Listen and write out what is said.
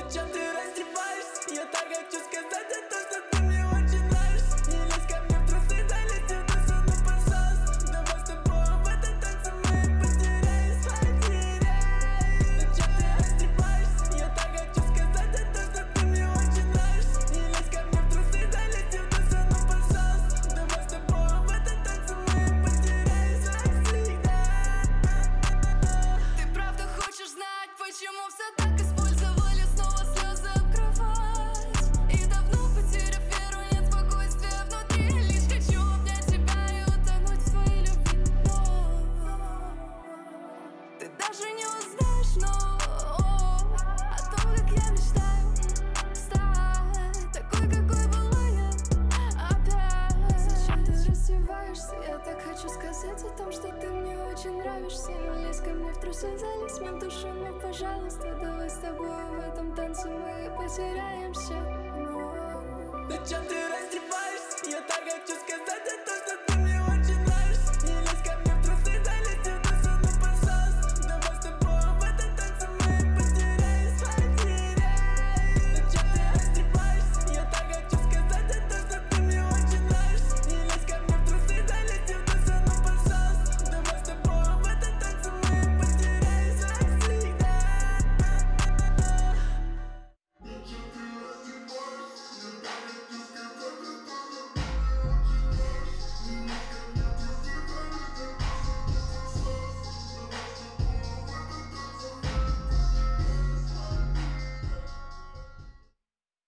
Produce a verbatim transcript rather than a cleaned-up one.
Зачем ты раздеваешься? Я так хочу сказать о том, что ты мне очень нравишься. Не лезь ко мне в трусы, залезь в душу, ну пожалуйста. Давай с тобой в этом танце мы потеряюсь, потеряюсь. Зачем ты раздеваешься? Я так хочу сказать о том, что ты мне очень нравишься. Не лезь ко мне в трусы, залезь в душу, ну пожалуйста. Давай с тобой в этом танце мы потеряюсь навсегда. Ты правда хочешь знать, почему все так использовали снова слезы об кровать? И давно потеряв веру, нет спокойствия внутри. Лишь хочу обнять тебя и утонуть в твоей любви. Но ты даже не узнаешь, но о том, как я мечтаю стать такой, какой была я опять. Зачем ты раздеваешься? Я так хочу сказать о том, что ты мне очень нравишься. Не лезь ко мне в трусы, залезь мне в душу, ну пожалуйста. Давай с тобой в этом танце мы потеряемся. Но Зачем ты раздеваешься? Я так хочу сказать о том,